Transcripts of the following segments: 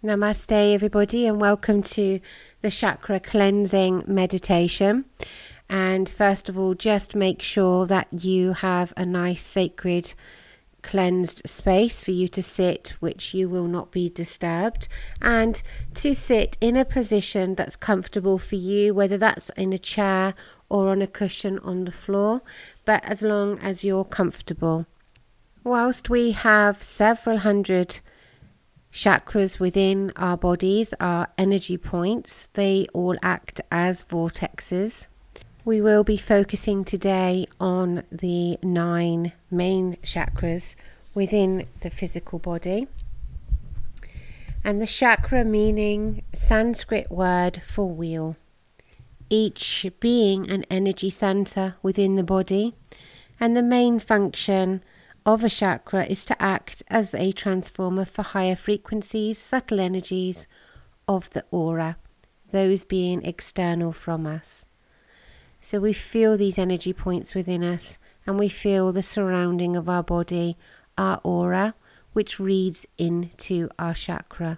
Namaste everybody, and welcome to the chakra cleansing meditation. And first of all, just make sure that you have a nice sacred cleansed space for you to sit, which you will not be disturbed, and to sit in a position that's comfortable for you, whether that's in a chair or on a cushion on the floor, but as long as you're comfortable. Whilst we have several hundred chakras within our bodies, our energy points, they all act as vortexes. We will be focusing today on the 9 main chakras within the physical body. And the chakra meaning Sanskrit word for wheel, each being an energy center within the body, and the main function of a chakra is to act as a transformer for higher frequencies, subtle energies of the aura, those being external from us. So we feel these energy points within us, and we feel the surrounding of our body, our aura, which reads into our chakra.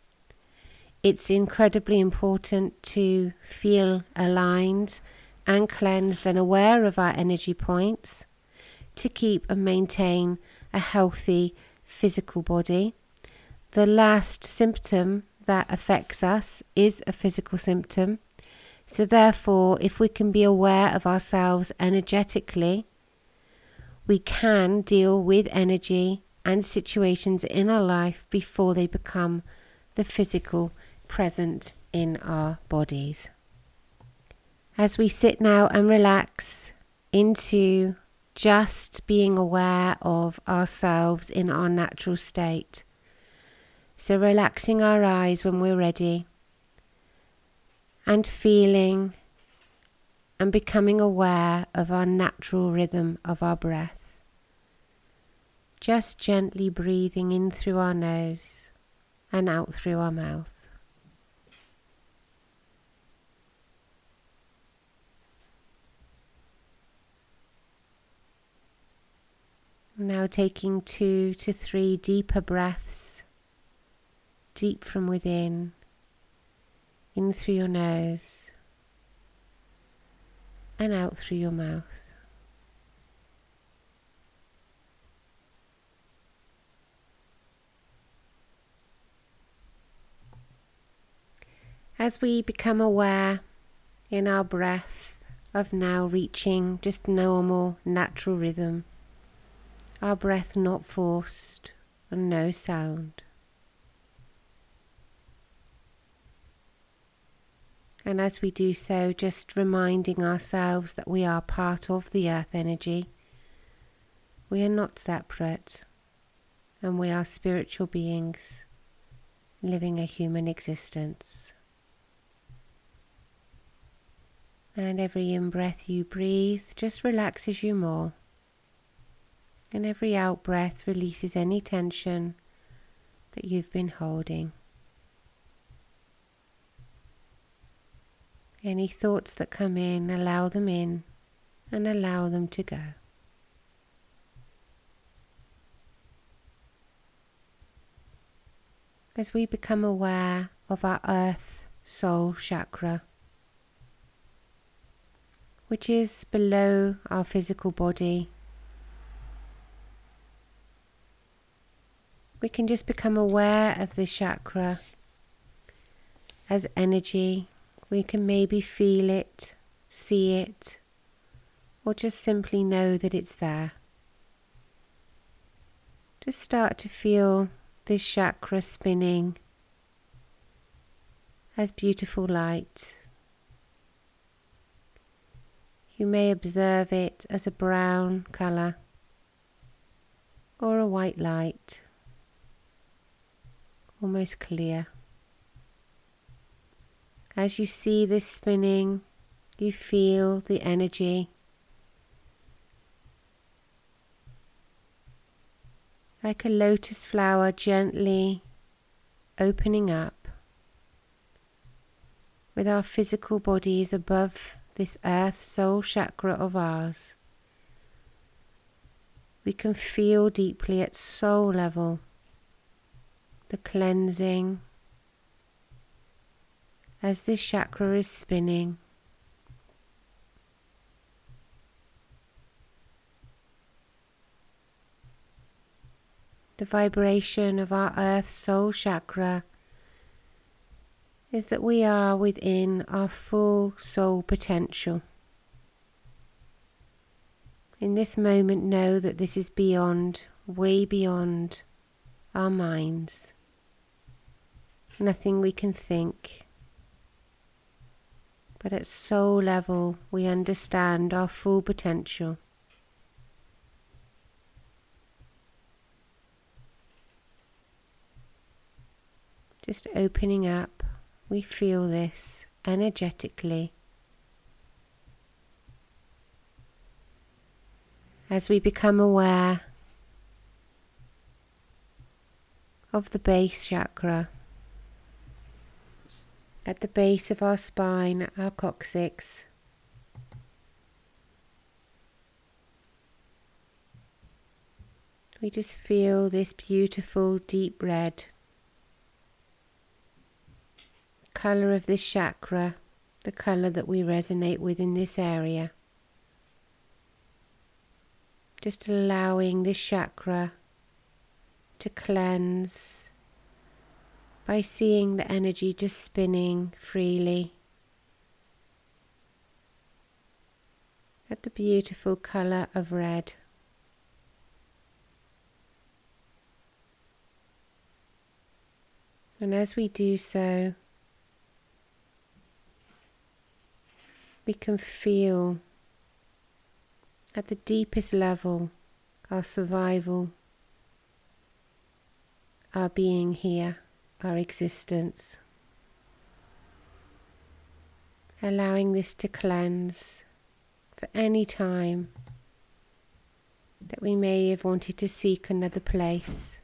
It's incredibly important to feel aligned and cleansed and aware of our energy points, to keep and maintain a healthy physical body. The last symptom that affects us is a physical symptom. So therefore, if we can be aware of ourselves energetically, we can deal with energy and situations in our life before they become the physical present in our bodies. As we sit now and relax into just being aware of ourselves in our natural state. So relaxing our eyes when we're ready, and feeling and becoming aware of our natural rhythm of our breath. Just gently breathing in through our nose and out through our mouth. Now taking 2 to 3 deeper breaths, deep from within, in through your nose and out through your mouth. As we become aware in our breath of now reaching just normal, natural rhythm, our breath not forced and no sound. And as we do so, just reminding ourselves that we are part of the earth energy. We are not separate, and we are spiritual beings living a human existence. And every in-breath you breathe just relaxes you more. And every out-breath releases any tension that you've been holding. Any thoughts that come in, allow them in and allow them to go. As we become aware of our earth soul chakra, which is below our physical body, we can just become aware of this chakra as energy. We can maybe feel it, see it, or just simply know that it's there. Just start to feel this chakra spinning as beautiful light. You may observe it as a brown colour or a white light, almost clear. As you see this spinning, you feel the energy. Like a lotus flower gently opening up, with our physical bodies above this earth soul chakra of ours. We can feel deeply at soul level the cleansing as this chakra is spinning. The vibration of our Earth Soul Chakra is that we are within our full soul potential. In this moment, know that this is beyond, way beyond our minds. Nothing we can think. But at soul level, we understand our full potential. Just opening up, we feel this energetically. As we become aware of the base chakra, at the base of our spine, our coccyx, we just feel this beautiful deep red colour of this chakra, the colour that we resonate with in this area. Just allowing this chakra to cleanse by seeing the energy just spinning freely at the beautiful colour of red. And as we do so, we can feel at the deepest level our survival, our being here, our existence. Allowing this to cleanse for any time that we may have wanted to seek another place,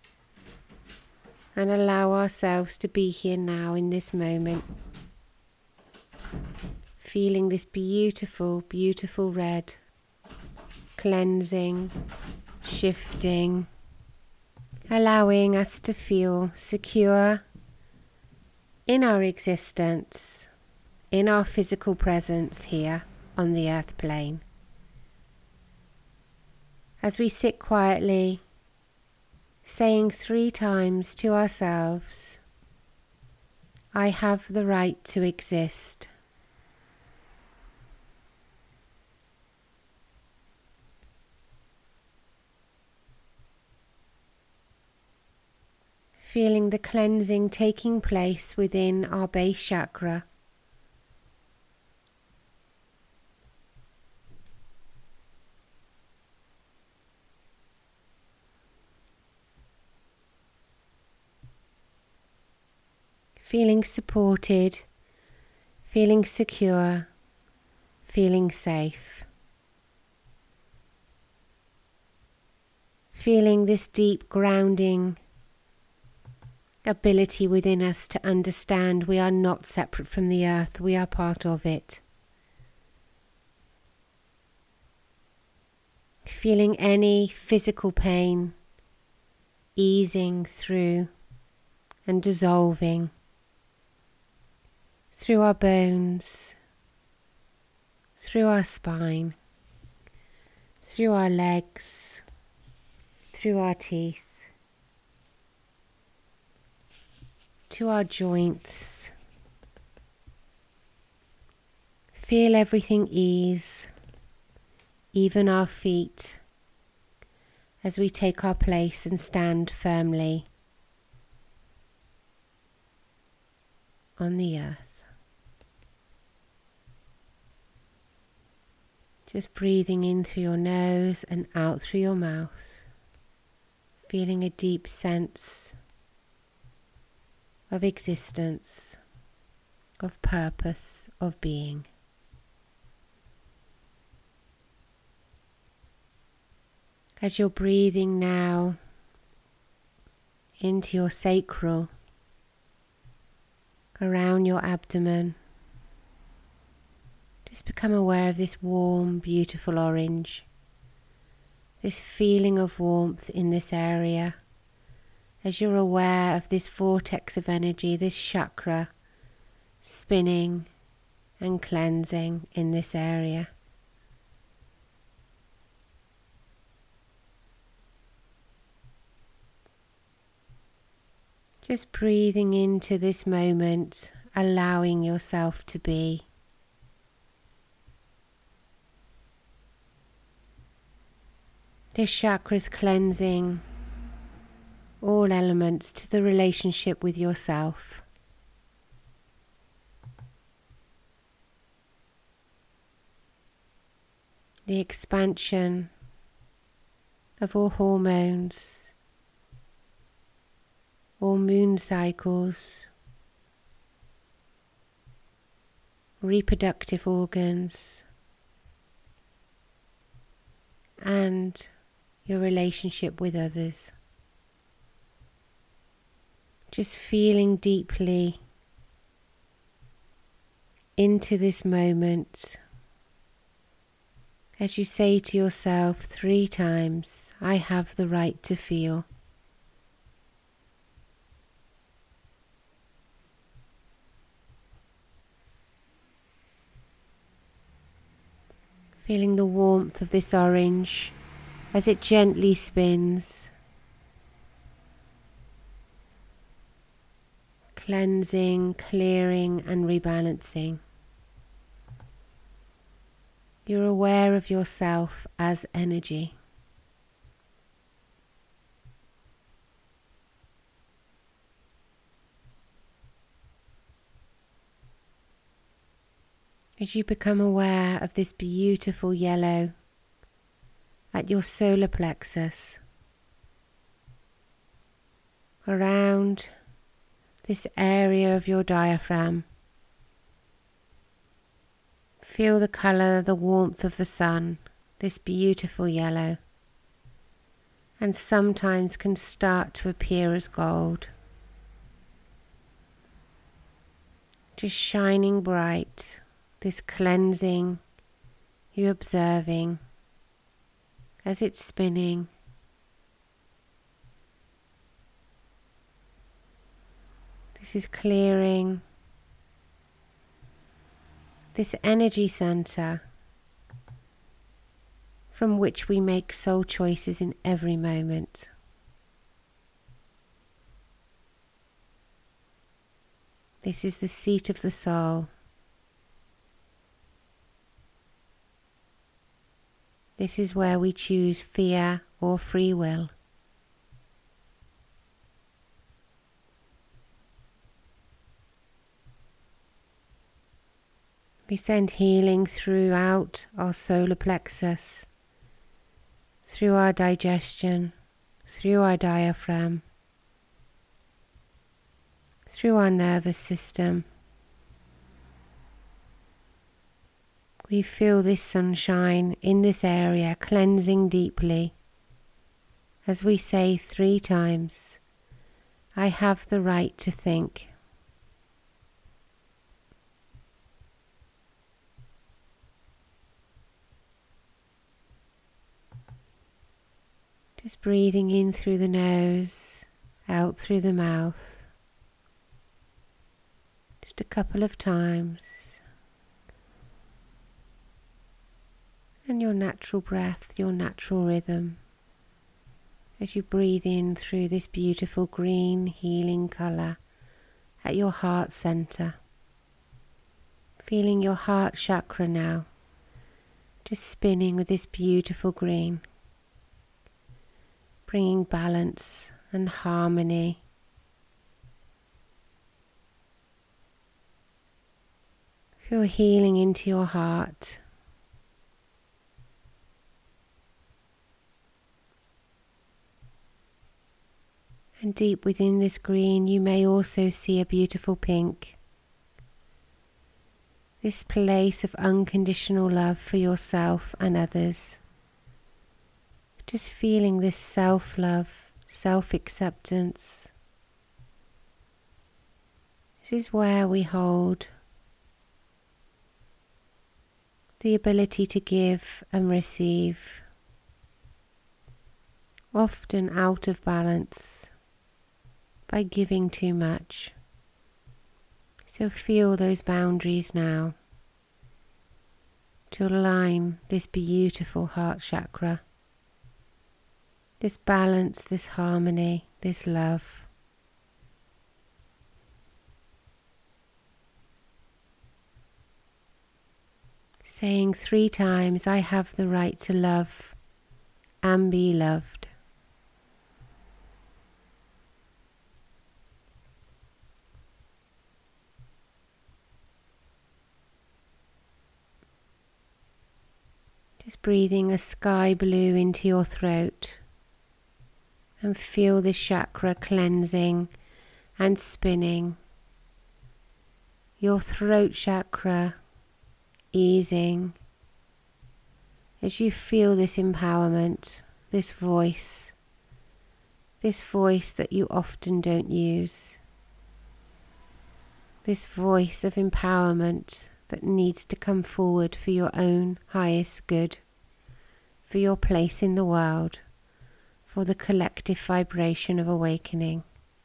and allow ourselves to be here now in this moment, feeling this beautiful, beautiful red, cleansing, shifting, allowing us to feel secure in our existence, in our physical presence here on the earth plane. As we sit quietly, saying 3 times to ourselves, I have the right to exist. Feeling the cleansing taking place within our base chakra. Feeling supported, feeling secure, feeling safe. Feeling this deep grounding ability within us to understand we are not separate from the earth, we are part of it. Feeling any physical pain easing through and dissolving through our bones, through our spine, through our legs, through our teeth, to our joints. Feel everything ease, even our feet, as we take our place and stand firmly on the earth. Just breathing in through your nose and out through your mouth, feeling a deep sense of existence, of purpose, of being. As you're breathing now into your sacral, around your abdomen, just become aware of this warm, beautiful orange, this feeling of warmth in this area. As you're aware of this vortex of energy, this chakra spinning and cleansing in this area. Just breathing into this moment, allowing yourself to be. This chakra is cleansing all elements to the relationship with yourself. The expansion of all hormones, all moon cycles, reproductive organs, and your relationship with others. Just feeling deeply into this moment as you say to yourself 3 times, I have the right to feel. Feeling the warmth of this orange as it gently spins, cleansing, clearing and rebalancing. You're aware of yourself as energy. As you become aware of this beautiful yellow at your solar plexus, around this area of your diaphragm, feel the colour, the warmth of the sun, this beautiful yellow, and sometimes can start to appear as gold. Just shining bright, this cleansing, you observing as it's spinning. This is clearing this energy center from which we make soul choices in every moment. This is the seat of the soul. This is where we choose fear or free will. We send healing throughout our solar plexus, through our digestion, through our diaphragm, through our nervous system. We feel this sunshine in this area cleansing deeply as we say 3 times, I have the right to think. Just breathing in through the nose, out through the mouth. Just a couple of times. And your natural breath, your natural rhythm. As you breathe in through this beautiful green healing colour at your heart center. Feeling your heart chakra now, just spinning with this beautiful green. Bringing balance and harmony. Feel healing into your heart. And deep within this green you may also see a beautiful pink. This place of unconditional love for yourself and others. Just feeling this self-love, self-acceptance. This is where we hold the ability to give and receive, often out of balance by giving too much. So feel those boundaries now to align this beautiful heart chakra, this balance, this harmony, this love. Saying 3 times, I have the right to love and be loved. Just breathing a sky blue into your throat and feel this chakra cleansing and spinning. Your throat chakra easing as you feel this empowerment, this voice that you often don't use, this voice of empowerment that needs to come forward for your own highest good, for your place in the world, for the collective vibration of awakening.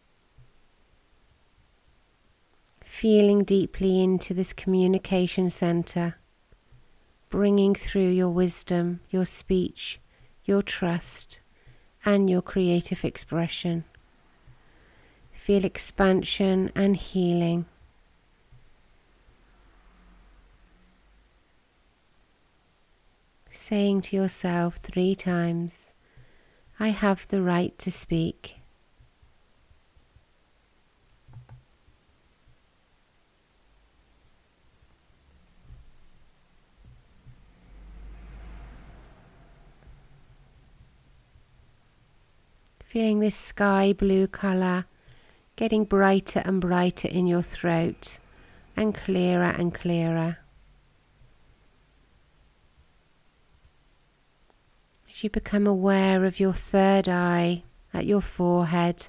Feeling deeply into this communication center, bringing through your wisdom, your speech, your trust, and your creative expression. Feel expansion and healing. Saying to yourself 3 times, I have the right to speak. Feeling this sky blue colour getting brighter and brighter in your throat and clearer and clearer. As you become aware of your third eye at your forehead.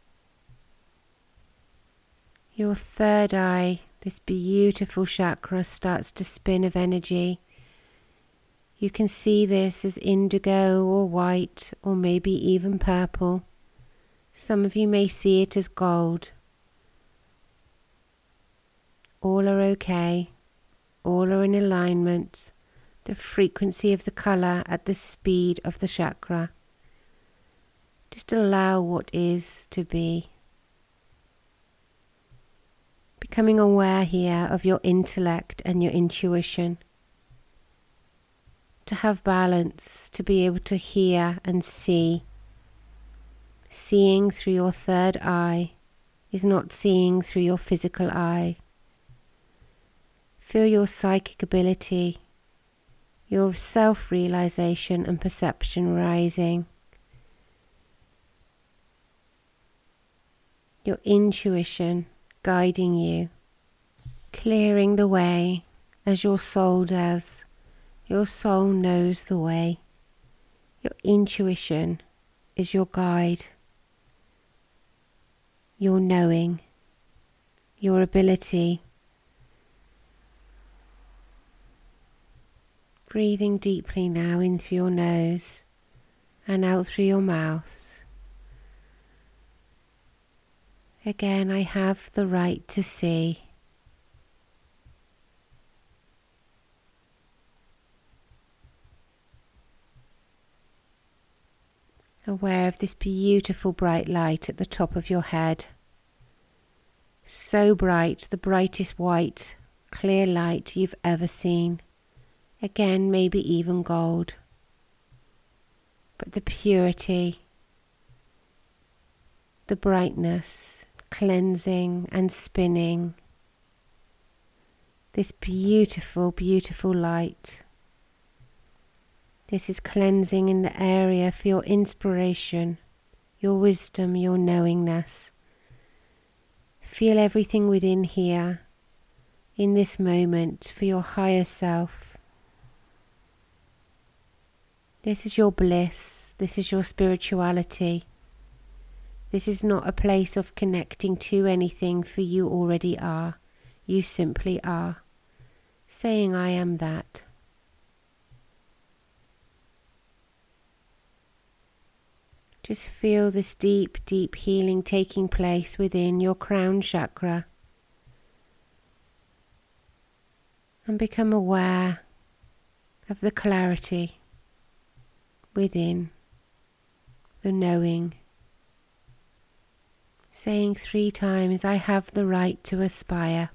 Your third eye, this beautiful chakra, starts to spin of energy. You can see this as indigo or white or maybe even purple. Some of you may see it as gold. All are okay. All are in alignment. The frequency of the colour at the speed of the chakra. Just allow what is to be. Becoming aware here of your intellect and your intuition. To have balance, to be able to hear and see. Seeing through your third eye is not seeing through your physical eye. Feel your psychic ability, your self-realization and perception rising. Your intuition guiding you, clearing the way as your soul does. Your soul knows the way. Your intuition is your guide, your knowing, your ability. Breathing deeply now in through your nose and out through your mouth. Again, I have the right to see. Aware of this beautiful bright light at the top of your head. So bright, the brightest white, clear light you've ever seen. Again, maybe even gold. But the purity, the brightness, cleansing and spinning. This beautiful, beautiful light. This is cleansing in the area for your inspiration, your wisdom, your knowingness. Feel everything within here, in this moment, for your higher self. This is your bliss. This is your spirituality. This is not a place of connecting to anything, for you already are. You simply are. Saying, I am that. Just feel this deep, deep healing taking place within your crown chakra. and become aware of the clarity within, the knowing. Saying 3 times, I have the right to aspire.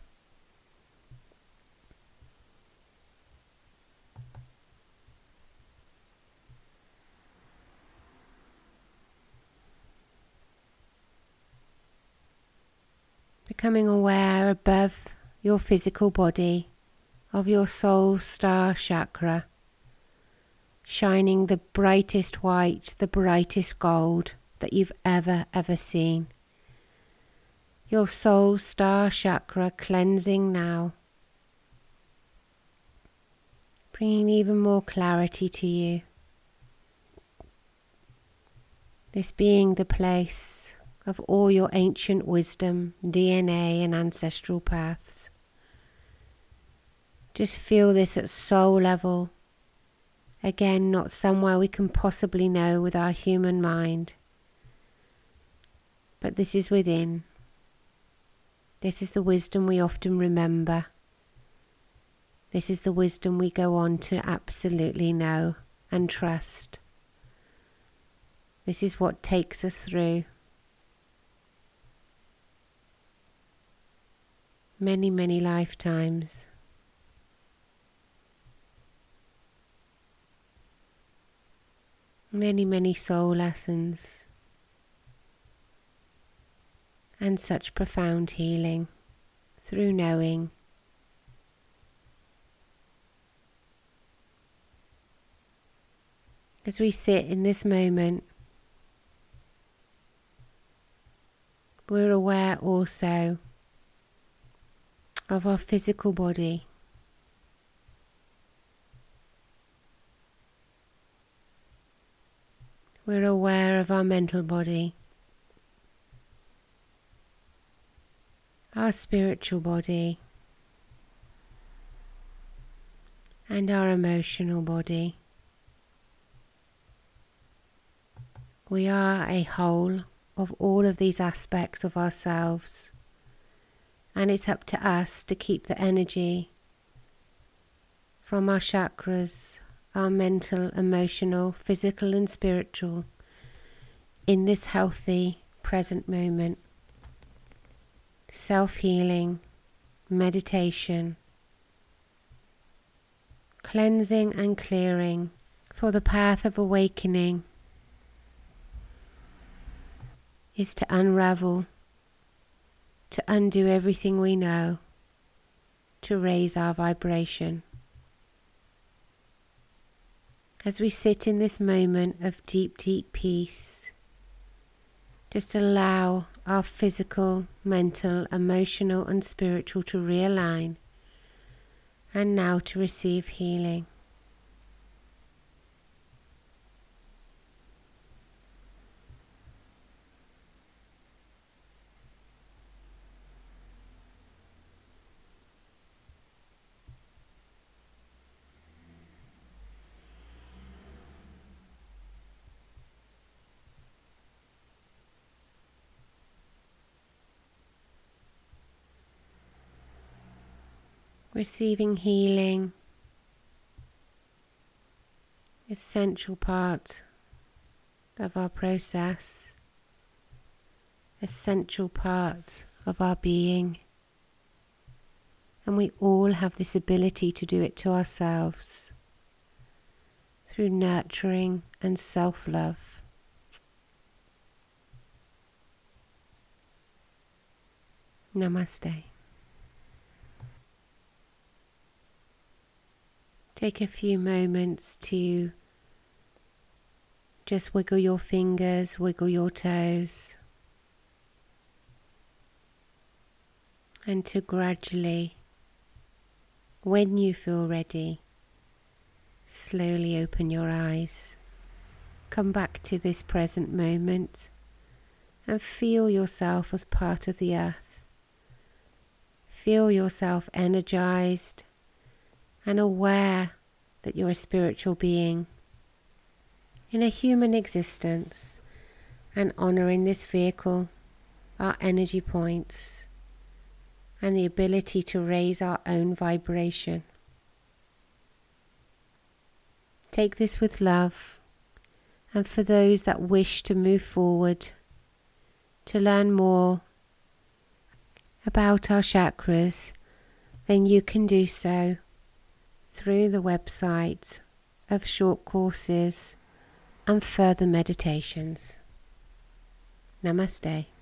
Becoming aware above your physical body of your soul star chakra, shining the brightest white, the brightest gold that you've ever seen. Your soul star chakra cleansing now, bringing even more clarity to you. This being the place of all your ancient wisdom, DNA and ancestral paths. Just feel this at soul level. Again, not somewhere we can possibly know with our human mind. But this is within. This is the wisdom we often remember. This is the wisdom we go on to absolutely know and trust. This is what takes us through many lifetimes. Many soul lessons. And such profound healing through knowing. As we sit in this moment, we're aware also of our physical body. We're aware of our mental body, our spiritual body, and our emotional body. We are a whole of all of these aspects of ourselves, and it's up to us to keep the energy from our chakras, our mental, emotional, physical and spiritual in this healthy present moment. Self-healing, meditation, cleansing and clearing for the path of awakening is to unravel, to undo everything we know, to raise our vibration. As we sit in this moment of deep peace, just allow our physical, mental, emotional and spiritual to realign, and now to receive healing. Receiving healing, essential part of our process, essential part of our being, and we all have this ability to do it to ourselves through nurturing and self-love. Namaste. Take a few moments to just wiggle your fingers, wiggle your toes, and to gradually, when you feel ready, slowly open your eyes. Come back to this present moment and feel yourself as part of the earth. Feel yourself energized and aware that you're a spiritual being in a human existence, and honouring this vehicle, our energy points, and the ability to raise our own vibration. Take this with love, and for those that wish to move forward, to learn more about our chakras, then you can do so through the website of short courses and further meditations. Namaste.